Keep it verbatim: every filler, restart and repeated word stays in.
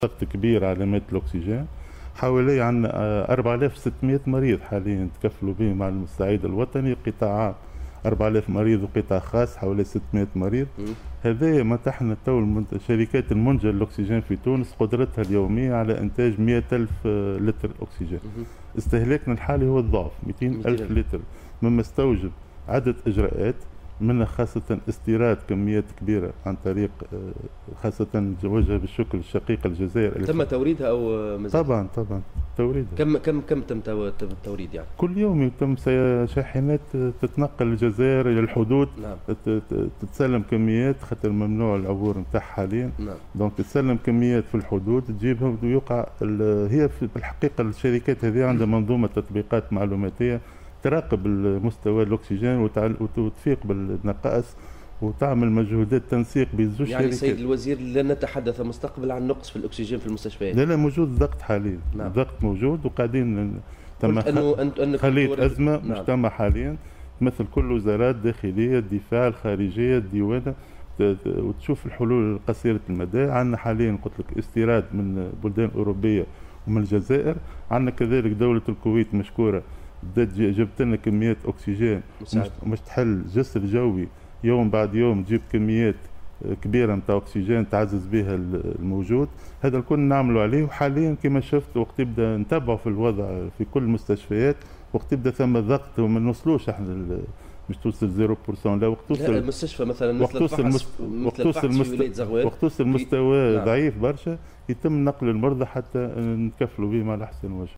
ضغط كبير على مادة الأكسجين. حوالي عندنا أربعة آلاف وستمائة مريض حاليا تكفلوا به مع المستعيد الوطني، قطاع أربعة آلاف مريض وقطاع خاص حوالي ستمائة مريض. هذا متاحنا تو شركات المنتجة للأكسجين في تونس قدرتها اليومية على إنتاج مئة ألف لتر أكسجين. استهلاكنا الحالي هو الضعف مئتين ألف لتر، مما استوجب عدة إجراءات، منها خاصة استيراد كميات كبيرة عن طريق خاصة نتوجه بالشكر الشقيق الجزائر. تم توريدها أو مازال؟ طبعا طبعا توريدها. كم كم كم تم التوريد يعني؟ كل يوم يتم شاحنات تتنقل الجزائر إلى الحدود. نعم. تتسلم كميات خاطر ممنوع العبور نتاعها حاليا. نعم. دونك تتسلم كميات في الحدود تجيبها ويوقع هي في الحقيقة الشركات هذه عندها منظومة تطبيقات معلوماتية تراقب مستوى الاكسجين وتفيق بالنقائص وتعمل مجهودات تنسيق بين زوج شركات. يعني سيد الوزير لن نتحدث مستقبلا عن نقص في الاكسجين في المستشفيات؟ لا لا موجود ضغط حاليا. نعم. الضغط موجود وقاعدين تم أنه خلية أزمة. نعم. مجتمع حاليا تمثل كل وزارات الداخلية، الدفاع، الخارجية، الديوانة، وتشوف الحلول قصيرة المدى. عندنا حاليا قلت لك استيراد من بلدان أوروبية ومن الجزائر. عندنا كذلك دولة الكويت مشكورة جبت لنا كميات اكسجين مش تحل جسر جوي يوم بعد يوم، تجيب كميات كبيره نتاع اكسجين تعزز بها الموجود. هذا الكل نعملوا عليه، وحاليا كما شفت وقت يبدا نتبعوا في الوضع في كل المستشفيات، وقت يبدا ثم ضغط وما نوصلوش احنا مش توصل صفر بالمئة، لا وقت توصل المستشفى مثلا مثل الفحص المست... مثل الفحص في ولايه زغوان، وقت توصل المستوى ضعيف برشا يتم نقل المرضى حتى نكفلوا بهم على احسن وجه.